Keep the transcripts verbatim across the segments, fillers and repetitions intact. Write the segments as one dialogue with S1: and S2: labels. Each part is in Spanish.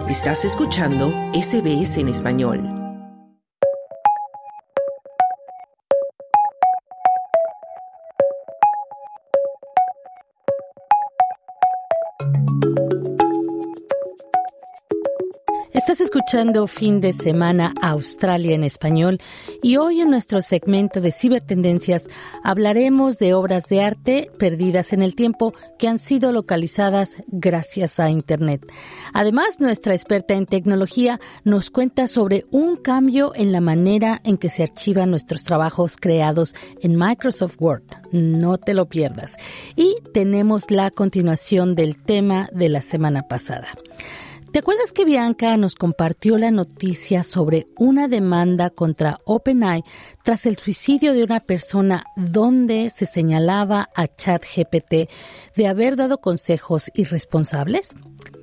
S1: Estás escuchando S B S en español.
S2: Estás escuchando Fin de Semana Australia en español y hoy en nuestro segmento de cibertendencias hablaremos de obras de arte perdidas en el tiempo que han sido localizadas gracias a Internet. Además, nuestra experta en tecnología nos cuenta sobre un cambio en la manera en que se archivan nuestros trabajos creados en Microsoft Word. No te lo pierdas. Y tenemos la continuación del tema de la semana pasada. ¿Te acuerdas que Bianca nos compartió la noticia sobre una demanda contra OpenAI tras el suicidio de una persona donde se señalaba a ChatGPT de haber dado consejos irresponsables?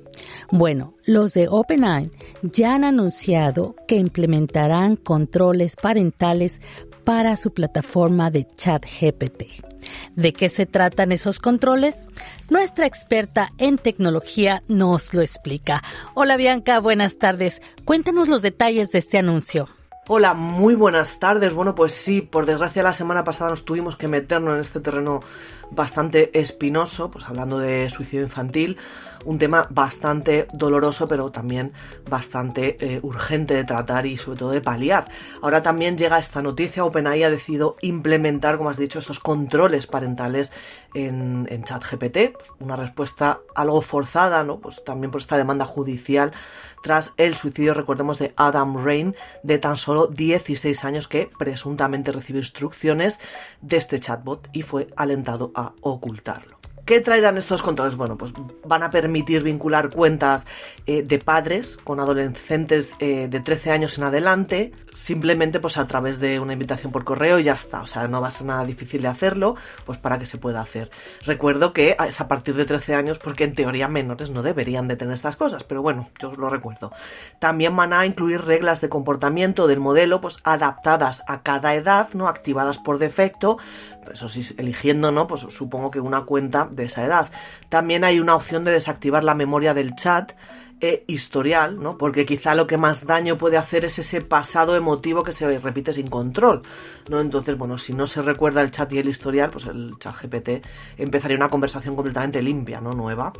S2: Bueno, los de OpenAI ya han anunciado que implementarán controles parentales para su plataforma de ChatGPT. ¿De qué se tratan esos controles? Nuestra experta en tecnología nos lo explica. Hola Bianca, buenas tardes. Cuéntanos los detalles de este anuncio.
S3: Hola, muy buenas tardes. Bueno, pues sí, por desgracia la semana pasada nos tuvimos que meternos en este terreno bastante espinoso, pues hablando de suicidio infantil, un tema bastante doloroso, pero también bastante eh, urgente de tratar y sobre todo de paliar. Ahora también llega esta noticia, OpenAI ha decidido implementar, como has dicho, estos controles parentales en, en ChatGPT, pues una respuesta algo forzada, ¿no? Pues también por esta demanda judicial tras el suicidio, recordemos, de Adam Rain, de tan solo dieciséis años, que presuntamente recibió instrucciones de este chatbot y fue alentado a ocultarlo. ¿Qué traerán estos controles? Bueno, pues van a permitir vincular cuentas eh, de padres con adolescentes eh, de trece años en adelante, simplemente pues a través de una invitación por correo y ya está. O sea, no va a ser nada difícil de hacerlo, pues para que se pueda hacer. Recuerdo que es a partir de trece años, porque en teoría menores no deberían de tener estas cosas, pero bueno, yo os lo recuerdo. También van a incluir reglas de comportamiento del modelo, pues adaptadas a cada edad, ¿no? Activadas por defecto. Eso sí, eligiendo, ¿no? Pues supongo que una cuenta de esa edad. También hay una opción de desactivar la memoria del chat e historial, ¿no? Porque quizá lo que más daño puede hacer es ese pasado emotivo que se repite sin control, ¿no? Entonces, bueno, si no se recuerda el chat y el historial, pues el ChatGPT empezaría una conversación completamente limpia, ¿no? Nueva.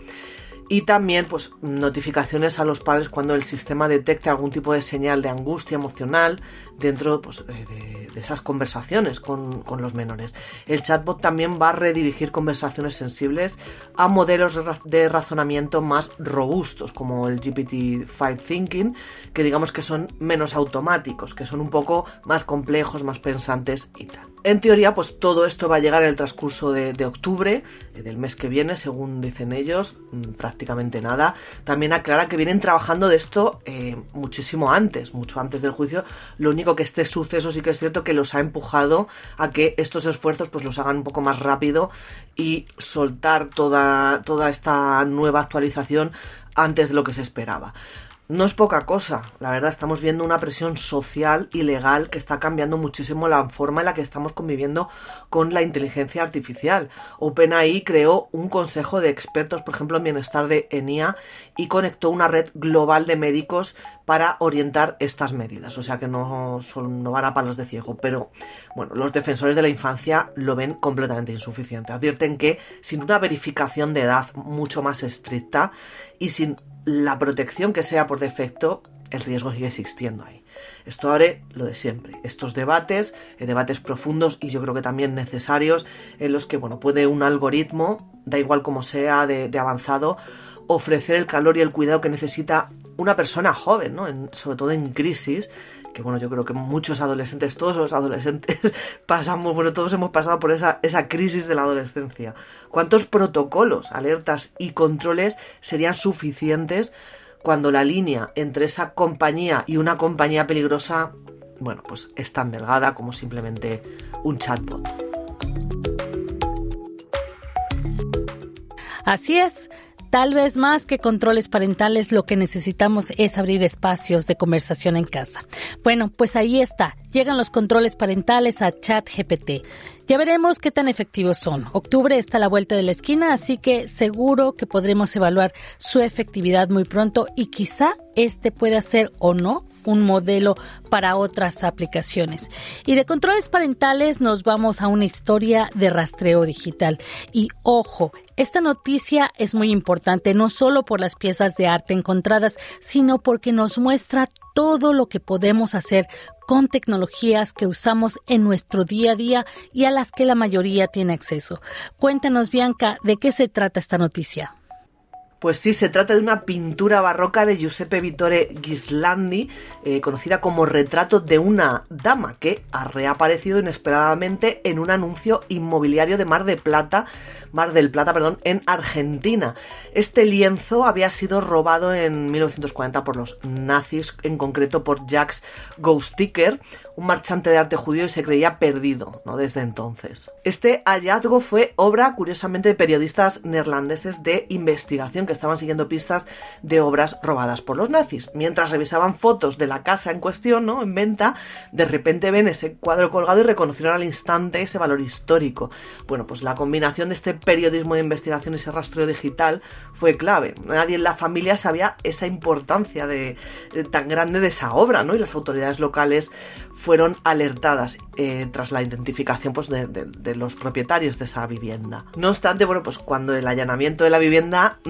S3: Y también, pues, notificaciones a los padres cuando el sistema detecte algún tipo de señal de angustia emocional dentro, pues, de, de esas conversaciones con, con los menores. El chatbot también va a redirigir conversaciones sensibles a modelos de razonamiento más robustos, como el G P T cinco Thinking, que digamos que son menos automáticos, que son un poco más complejos, más pensantes y tal. En teoría, pues todo esto va a llegar en el transcurso de, de octubre, del mes que viene, según dicen ellos, prácticamente nada. También aclara que vienen trabajando de esto eh, muchísimo antes, mucho antes del juicio. Lo único que este suceso sí que es cierto que los ha empujado a que estos esfuerzos pues los hagan un poco más rápido y soltar toda, toda esta nueva actualización antes de lo que se esperaba. No es poca cosa, la verdad, estamos viendo una presión social y legal que está cambiando muchísimo la forma en la que estamos conviviendo con la inteligencia artificial. OpenAI creó un consejo de expertos, por ejemplo, en bienestar de E N I A, y conectó una red global de médicos para orientar estas medidas, o sea que no, son, no van a palos de ciego, pero bueno, los defensores de la infancia lo ven completamente insuficiente. Advierten que sin una verificación de edad mucho más estricta y sin la protección que sea por defecto, el riesgo sigue existiendo ahí. Esto abre lo de siempre, estos debates, eh, debates profundos y yo creo que también necesarios, en los que, bueno, puede un algoritmo, da igual como sea de, de avanzado, ofrecer el calor y el cuidado que necesita una persona joven, ¿no? En, sobre todo en crisis, que bueno, yo creo que muchos adolescentes, todos los adolescentes pasamos, bueno, todos hemos pasado por esa, esa crisis de la adolescencia. ¿Cuántos protocolos, alertas y controles serían suficientes cuando la línea entre esa compañía y una compañía peligrosa, bueno, pues es tan delgada como simplemente un chatbot?
S2: Así es. Tal vez más que controles parentales, lo que necesitamos es abrir espacios de conversación en casa. Bueno, pues ahí está. Llegan los controles parentales a ChatGPT. Ya veremos qué tan efectivos son. Octubre está a la vuelta de la esquina, así que seguro que podremos evaluar su efectividad muy pronto y quizá este pueda ser o no un modelo para otras aplicaciones. Y de controles parentales nos vamos a una historia de rastreo digital. Y ojo, esta noticia es muy importante, no solo por las piezas de arte encontradas, sino porque nos muestra todo lo que podemos hacer con tecnologías que usamos en nuestro día a día y a las que la mayoría tiene acceso. Cuéntanos, Bianca, ¿de qué se trata esta noticia?
S3: Pues sí, se trata de una pintura barroca de Giuseppe Vittore Ghislandi, eh, conocida como Retrato de una dama, que ha reaparecido inesperadamente en un anuncio inmobiliario de Mar de Plata, Mar del Plata, perdón, en Argentina. Este lienzo había sido robado en mil novecientos cuarenta por los nazis, en concreto por Jacques Gousticker, un marchante de arte judío, y se creía perdido, ¿no?, desde entonces. Este hallazgo fue obra, curiosamente, de periodistas neerlandeses de investigación que estaban siguiendo pistas de obras robadas por los nazis. Mientras revisaban fotos de la casa en cuestión, ¿no?, en venta, de repente ven ese cuadro colgado y reconocieron al instante ese valor histórico. Bueno, pues la combinación de este periodismo de investigación y ese rastreo digital fue clave. Nadie en la familia sabía esa importancia de, de tan grande de esa obra, ¿no? Y las autoridades locales fueron alertadas eh, tras la identificación, pues, de, de, de los propietarios de esa vivienda. No obstante, bueno, pues cuando el allanamiento de la vivienda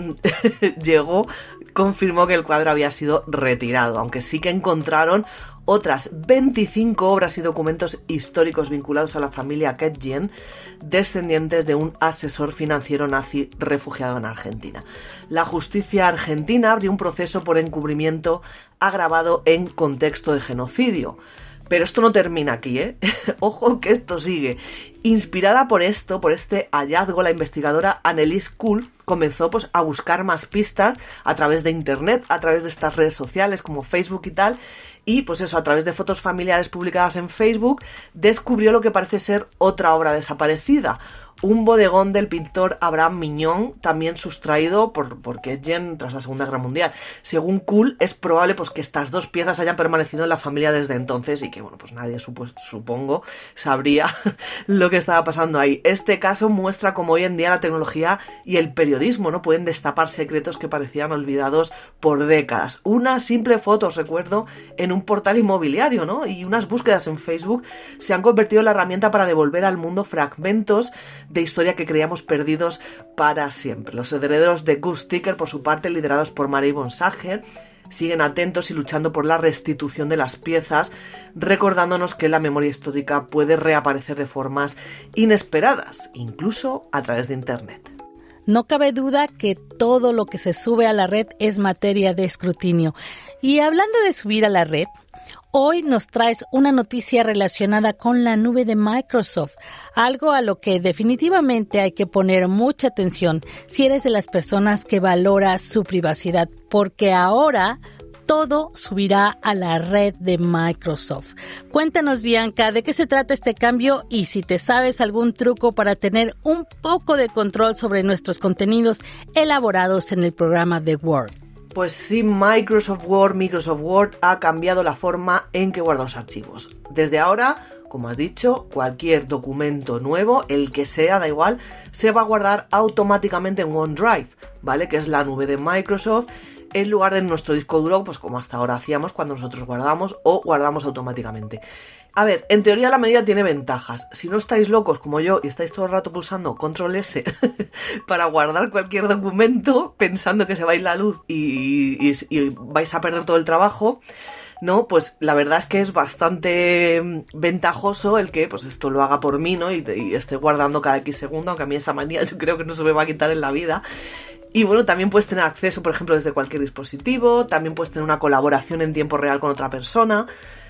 S3: llegó, confirmó que el cuadro había sido retirado, aunque sí que encontraron otras veinticinco obras y documentos históricos vinculados a la familia Ketjen, descendientes de un asesor financiero nazi refugiado en Argentina. La justicia argentina abrió un proceso por encubrimiento agravado en contexto de genocidio. Pero esto no termina aquí, ¿eh? Ojo que esto sigue. Inspirada por esto, por este hallazgo, la investigadora Annelies Kuhl comenzó, pues, a buscar más pistas a través de internet, a través de estas redes sociales como Facebook y tal, y pues eso, a través de fotos familiares publicadas en Facebook, descubrió lo que parece ser otra obra desaparecida. Un bodegón del pintor Abraham Mignon, también sustraído por, por Ketjen tras la Segunda Guerra Mundial. Según Kuhl, es probable, pues, que estas dos piezas hayan permanecido en la familia desde entonces y que, bueno, pues nadie, supo, supongo, sabría lo que estaba pasando ahí. Este caso muestra cómo hoy en día la tecnología y el periodismo, ¿no?, pueden destapar secretos que parecían olvidados por décadas. Una simple foto, os recuerdo, en un portal inmobiliario, ¿no?, y unas búsquedas en Facebook se han convertido en la herramienta para devolver al mundo fragmentos de historia que creíamos perdidos para siempre. Los herederos de Gousticker, por su parte, liderados por Marie von Sacher, siguen atentos y luchando por la restitución de las piezas, recordándonos que la memoria histórica puede reaparecer de formas inesperadas, incluso a través de Internet.
S2: No cabe duda que todo lo que se sube a la red es materia de escrutinio. Y hablando de subir a la red, hoy nos traes una noticia relacionada con la nube de Microsoft, algo a lo que definitivamente hay que poner mucha atención si eres de las personas que valora su privacidad, porque ahora todo subirá a la red de Microsoft. Cuéntanos, Bianca, de qué se trata este cambio y si te sabes algún truco para tener un poco de control sobre nuestros contenidos elaborados en el programa de Word.
S3: Pues sí, Microsoft Word, Microsoft Word ha cambiado la forma en que guarda los archivos. Desde ahora, como has dicho, cualquier documento nuevo, el que sea, da igual, se va a guardar automáticamente en OneDrive, ¿vale? Que es la nube de Microsoft, en lugar de nuestro disco duro, pues como hasta ahora hacíamos cuando nosotros guardamos o guardamos automáticamente. A ver, en teoría la medida tiene ventajas. Si no estáis locos como yo y estáis todo el rato pulsando control ese para guardar cualquier documento pensando que se va a ir la luz y, y, y vais a perder todo el trabajo, no, pues la verdad es que es bastante ventajoso el que, pues, esto lo haga por mí, ¿no? Y, y esté guardando cada X segundo, aunque a mí esa manía yo creo que no se me va a quitar en la vida. Y bueno, también puedes tener acceso, por ejemplo, desde cualquier dispositivo, también puedes tener una colaboración en tiempo real con otra persona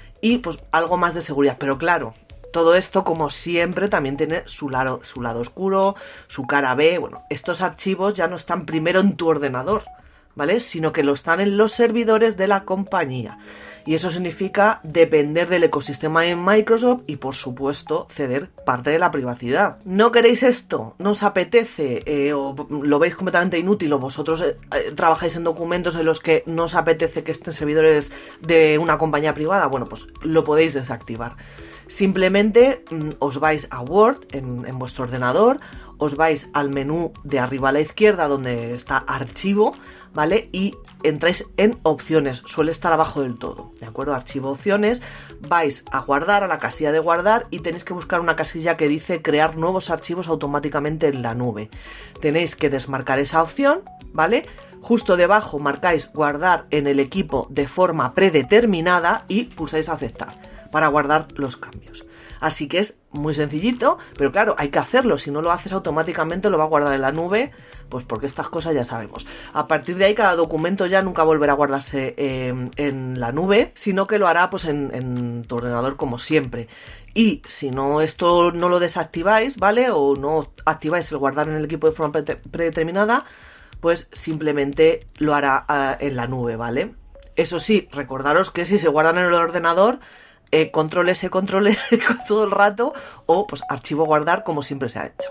S3: y pues algo más de seguridad. Pero claro, todo esto, como siempre, también tiene su lado, su lado oscuro, su cara B. Bueno, estos archivos ya no están primero en tu ordenador, ¿vale? Sino que lo están en los servidores de la compañía. Y eso significa depender del ecosistema de Microsoft y, por supuesto, ceder parte de la privacidad. ¿No queréis esto? ¿No os apetece? Eh, ¿O lo veis completamente inútil? ¿O vosotros eh, trabajáis en documentos en los que no os apetece que estén servidores de una compañía privada? Bueno, pues lo podéis desactivar. Simplemente mm, os vais a Word en, en vuestro ordenador, os vais al menú de arriba a la izquierda donde está archivo, ¿vale? Y entráis en opciones, suele estar abajo del todo, ¿de acuerdo? Archivo, opciones, vais a guardar, a la casilla de guardar y tenéis que buscar una casilla que dice crear nuevos archivos automáticamente en la nube. Tenéis que desmarcar esa opción, ¿vale? Justo debajo marcáis guardar en el equipo de forma predeterminada y pulsáis aceptar para guardar los cambios. Así que es muy sencillito, pero claro, hay que hacerlo. Si no lo haces automáticamente lo va a guardar en la nube, pues porque estas cosas ya sabemos. A partir de ahí cada documento ya nunca volverá a guardarse eh, en la nube, sino que lo hará pues en, en tu ordenador como siempre. Y si no esto no lo desactiváis, ¿vale? O no activáis el guardar en el equipo de forma pre- predeterminada, pues simplemente lo hará uh, en la nube, ¿vale? Eso sí, recordaros que si se guardan en el ordenador, Eh, control S, control S todo el rato, o pues archivo guardar como siempre se ha hecho.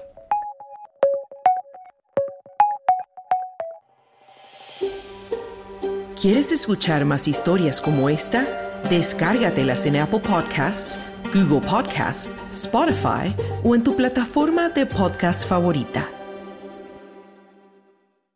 S1: ¿Quieres escuchar más historias como esta? Descárgatelas en Apple Podcasts, Google Podcasts, Spotify o en tu plataforma de podcast favorita.